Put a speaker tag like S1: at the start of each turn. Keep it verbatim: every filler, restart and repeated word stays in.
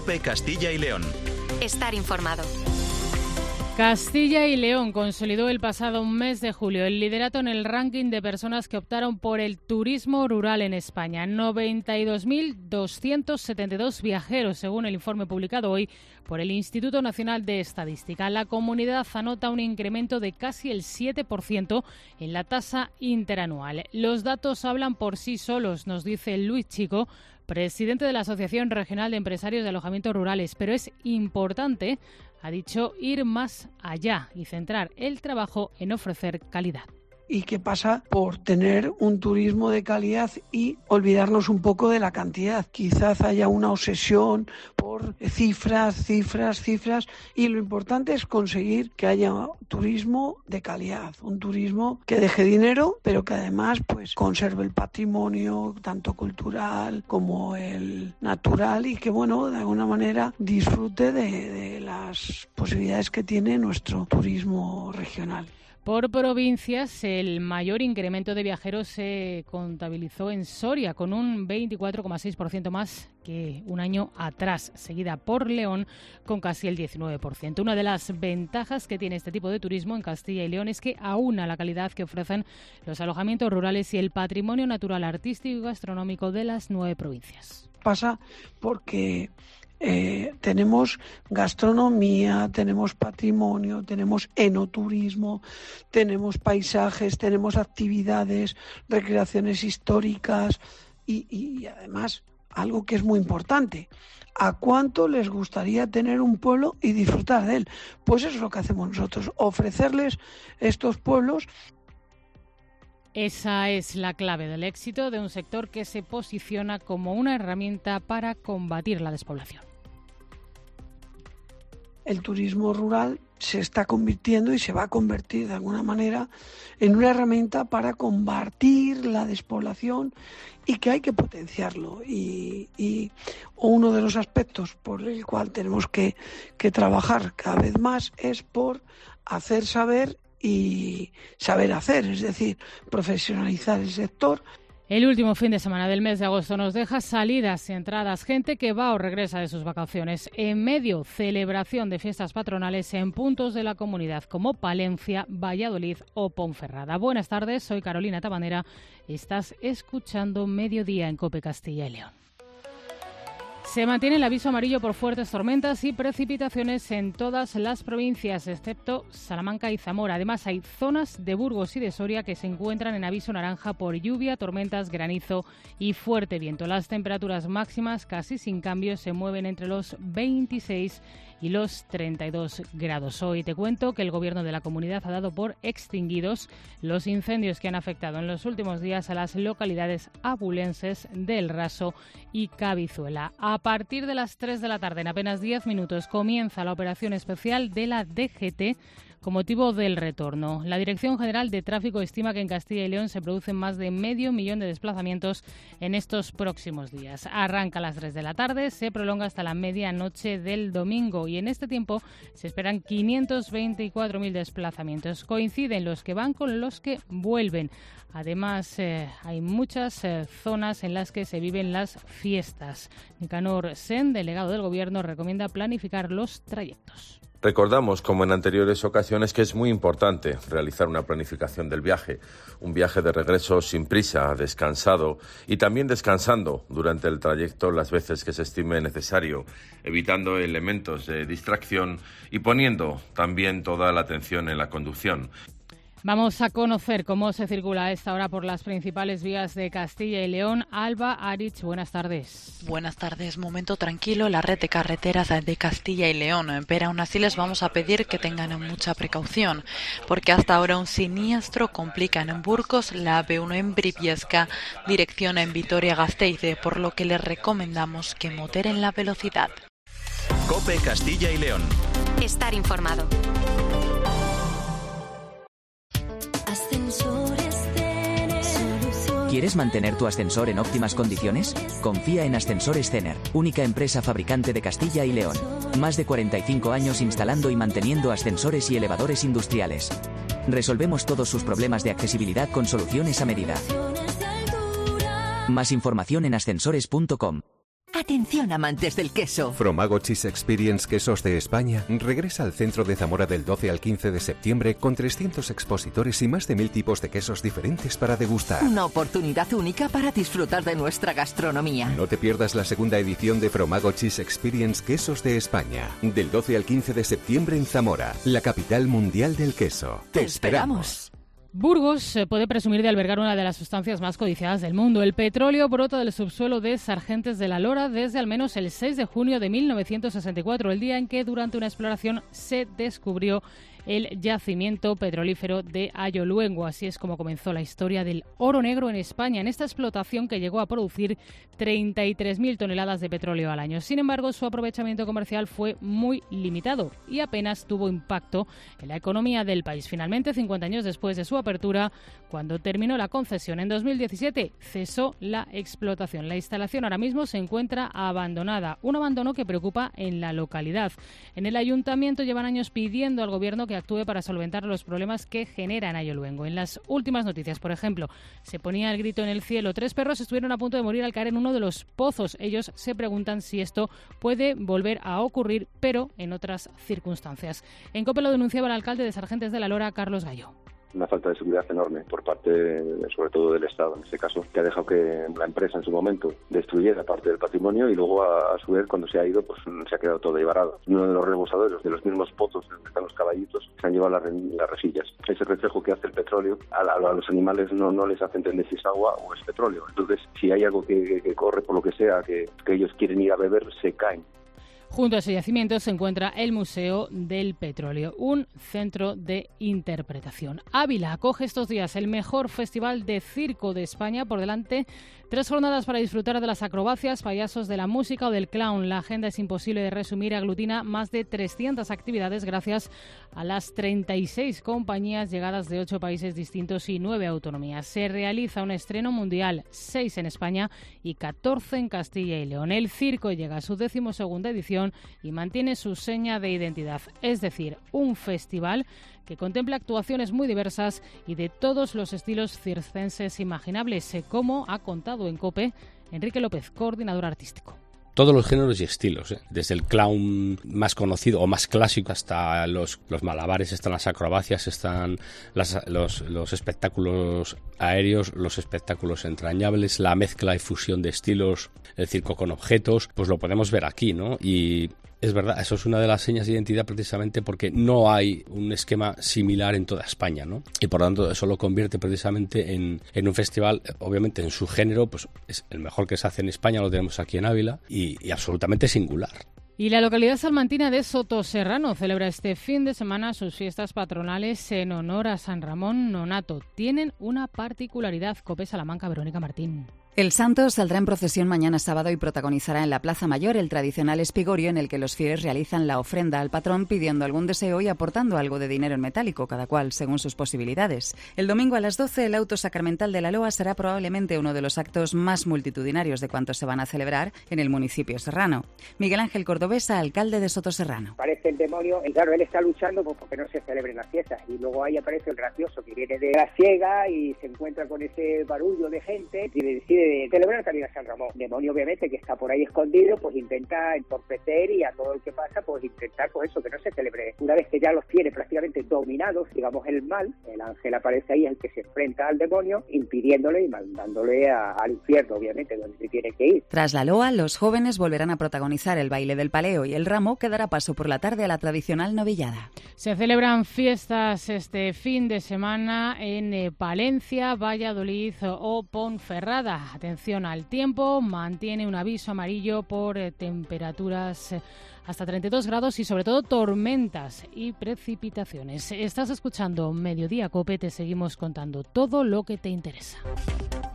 S1: COPE Castilla y León.
S2: Estar informado.
S3: Castilla y León consolidó el pasado mes de julio el liderato en el ranking de personas que optaron por el turismo rural en España. noventa y dos mil doscientos setenta y dos viajeros, según el informe publicado hoy por el Instituto Nacional de Estadística. La comunidad anota un incremento de casi el siete por ciento en la tasa interanual. Los datos hablan por sí solos, nos dice Luis Chico, presidente de la Asociación Regional de Empresarios de Alojamientos Rurales, pero es importante, ha dicho, ir más allá y centrar el trabajo en ofrecer calidad.
S4: Y que pasa por tener un turismo de calidad y olvidarnos un poco de la cantidad. Quizás haya una obsesión por cifras, cifras, cifras, y lo importante es conseguir que haya turismo de calidad, un turismo que deje dinero, pero que además pues conserve el patrimonio, tanto cultural como el natural, y que bueno, de alguna manera disfrute de, de las posibilidades que tiene nuestro turismo regional.
S3: Por provincias, el mayor incremento de viajeros se contabilizó en Soria, con un veinticuatro coma seis por ciento más que un año atrás, seguida por León con casi el diecinueve por ciento. Una de las ventajas que tiene este tipo de turismo en Castilla y León es que aúna la calidad que ofrecen los alojamientos rurales y el patrimonio natural, artístico y gastronómico de las nueve provincias.
S4: Pasa porque Eh, tenemos gastronomía, tenemos patrimonio, tenemos enoturismo, tenemos paisajes, tenemos actividades, recreaciones históricas y, y además algo que es muy importante. ¿A cuánto les gustaría tener un pueblo y disfrutar de él? Pues eso es lo que hacemos nosotros, ofrecerles estos pueblos.
S3: Esa es la clave del éxito de un sector que se posiciona como una herramienta para combatir la despoblación.
S4: El turismo rural se está convirtiendo y se va a convertir de alguna manera en una herramienta para combatir la despoblación y que hay que potenciarlo. Y, y uno de los aspectos por el cual tenemos que, que trabajar cada vez más es por hacer saber y saber hacer, es decir, profesionalizar el sector.
S3: El último fin de semana del mes de agosto nos deja salidas y entradas, gente que va o regresa de sus vacaciones. En medio, celebración de fiestas patronales en puntos de la comunidad como Palencia, Valladolid o Ponferrada. Buenas tardes, soy Carolina Tabanera. Estás escuchando Mediodía en COPE Castilla y León. Se mantiene el aviso amarillo por fuertes tormentas y precipitaciones en todas las provincias, excepto Salamanca y Zamora. Además, hay zonas de Burgos y de Soria que se encuentran en aviso naranja por lluvia, tormentas, granizo y fuerte viento. Las temperaturas máximas, casi sin cambios, se mueven entre los veintiséis y los treinta y dos grados. Hoy te cuento que el Gobierno de la comunidad ha dado por extinguidos los incendios que han afectado en los últimos días a las localidades abulenses del Raso y Cabizuela. A partir de las tres de la tarde, en apenas diez minutos, comienza la operación especial de la D G T con motivo del retorno. La Dirección General de Tráfico estima que en Castilla y León se producen más de medio millón de desplazamientos en estos próximos días. Arranca a las tres de la tarde, se prolonga hasta la medianoche del domingo y en este tiempo se esperan quinientos veinticuatro mil desplazamientos. Coinciden los que van con los que vuelven. Además, eh, hay muchas eh, zonas en las que se viven las fiestas. Nicanor Sen, delegado del Gobierno, recomienda planificar los trayectos.
S5: Recordamos, como en anteriores ocasiones, que es muy importante realizar una planificación del viaje, un viaje de regreso sin prisa, descansado y también descansando durante el trayecto las veces que se estime necesario, evitando elementos de distracción y poniendo también toda la atención en la conducción.
S3: Vamos a conocer cómo se circula a esta hora por las principales vías de Castilla y León. Alba Arich, buenas tardes.
S6: Buenas tardes. Momento tranquilo en la red de carreteras de Castilla y León, pero aún así les vamos a pedir que tengan mucha precaución, porque hasta ahora un siniestro complica en Burgos la B uno en Briviesca, dirección en Vitoria-Gasteiz, por lo que les recomendamos que moderen la velocidad.
S1: COPE Castilla y León.
S2: Estar informado.
S7: ¿Quieres mantener tu ascensor en óptimas condiciones? Confía en Ascensores Cener, única empresa fabricante de Castilla y León. Más de cuarenta y cinco años instalando y manteniendo ascensores y elevadores industriales. Resolvemos todos sus problemas de accesibilidad con soluciones a medida. Más información en ascensores punto com.
S8: Atención, amantes del queso.
S9: Fromago Cheese Experience Quesos de España regresa al centro de Zamora del doce al quince de septiembre con trescientos expositores y más de mil tipos de quesos diferentes para degustar.
S8: Una oportunidad única para disfrutar de nuestra gastronomía.
S9: No te pierdas la segunda edición de Fromago Cheese Experience Quesos de España. Del doce al quince de septiembre en Zamora, la capital mundial del queso. Te esperamos.
S3: Burgos puede presumir de albergar una de las sustancias más codiciadas del mundo. El petróleo brota del subsuelo de Sargentes de la Lora desde al menos el seis de junio de mil novecientos sesenta y cuatro, el día en que durante una exploración se descubrió el yacimiento petrolífero de Ayoluengo. Así es como comenzó la historia del oro negro en España, en esta explotación que llegó a producir treinta y tres mil toneladas de petróleo al año. Sin embargo, su aprovechamiento comercial fue muy limitado y apenas tuvo impacto en la economía del país. Finalmente, cincuenta años después de su apertura, cuando terminó la concesión en dos mil diecisiete, cesó la explotación. La instalación ahora mismo se encuentra abandonada, un abandono que preocupa en la localidad. En el ayuntamiento llevan años pidiendo al gobierno que actúe para solventar los problemas que genera en Ayoluengo. En las últimas noticias, por ejemplo, se ponía el grito en el cielo. Tres perros estuvieron a punto de morir al caer en uno de los pozos. Ellos se preguntan si esto puede volver a ocurrir, pero en otras circunstancias. En COPE lo denunciaba el alcalde de Sargentes de la Lora, Carlos Gallo.
S10: Una falta de seguridad enorme por parte, sobre todo del Estado, en este caso, que ha dejado que la empresa en su momento destruyera parte del patrimonio y luego, a, a su vez, cuando se ha ido, pues se ha quedado todo ahí varado. Uno de los rebosaderos de los mismos pozos donde están los caballitos se han llevado las, las rejillas. Ese reflejo que hace el petróleo a, la, a los animales no, no les hace entender si es agua o es petróleo. Entonces, si hay algo que, que, que corre por lo que sea, que, que ellos quieren ir a beber, se caen.
S3: Junto a ese yacimiento se encuentra el Museo del Petróleo, un centro de interpretación. Ávila acoge estos días el mejor festival de circo de España. Por delante, tres jornadas para disfrutar de las acrobacias, payasos de la música o del clown. La agenda es imposible de resumir, aglutina más de trescientas actividades gracias a las treinta y seis compañías llegadas de ocho países distintos y nueve autonomías. Se realiza un estreno mundial, seis en España y catorce en Castilla y León. El circo llega a su decimosegunda edición y mantiene su seña de identidad, es decir, un festival que contempla actuaciones muy diversas y de todos los estilos circenses imaginables, como ha contado en COPE Enrique López, coordinador artístico.
S11: Todos los géneros y estilos, ¿eh? Desde el clown más conocido o más clásico hasta los, los malabares, están las acrobacias, están las, los, los espectáculos aéreos, los espectáculos entrañables, la mezcla y fusión de estilos, el circo con objetos, pues lo podemos ver aquí, ¿no? Y es verdad, eso es una de las señas de identidad precisamente porque no hay un esquema similar en toda España, ¿no? Y por lo tanto eso lo convierte precisamente en, en un festival, obviamente en su género, pues es el mejor que se hace en España, lo tenemos aquí en Ávila, y, y absolutamente singular.
S3: Y la localidad salmantina de Sotoserrano celebra este fin de semana sus fiestas patronales en honor a San Ramón Nonato. Tienen una particularidad. COPE Salamanca, Verónica Martín.
S12: El santo saldrá en procesión mañana sábado y protagonizará en la Plaza Mayor el tradicional espigorio en el que los fieles realizan la ofrenda al patrón pidiendo algún deseo y aportando algo de dinero en metálico, cada cual según sus posibilidades. El domingo a las doce el auto sacramental de la Loa será probablemente uno de los actos más multitudinarios de cuantos se van a celebrar en el municipio serrano. Miguel Ángel Cordobesa, alcalde de Sotoserrano.
S13: Aparece el demonio y claro, él está luchando pues, porque no se celebren las fiestas y luego ahí aparece el gracioso que viene de la siega y se encuentra con ese barullo de gente y decide de celebrar también a San Ramón. El demonio, obviamente, que está por ahí escondido, pues intenta entorpecer y a todo el que pasa, pues intentar, pues eso, que no se celebre. Una vez que ya los tiene prácticamente dominados, digamos, el mal, el ángel aparece ahí, el que se enfrenta al demonio, impidiéndole y mandándole a, al infierno, obviamente, donde se tiene que ir.
S12: Tras la loa, los jóvenes volverán a protagonizar el baile del paleo y el ramo que dará paso por la tarde a la tradicional novillada.
S3: Se celebran fiestas este fin de semana en eh, Palencia, Valladolid o Ponferrada. Atención al tiempo, mantiene un aviso amarillo por eh, temperaturas eh, hasta treinta y dos grados y sobre todo tormentas y precipitaciones. Estás escuchando Mediodía COPE, te seguimos contando todo lo que te interesa.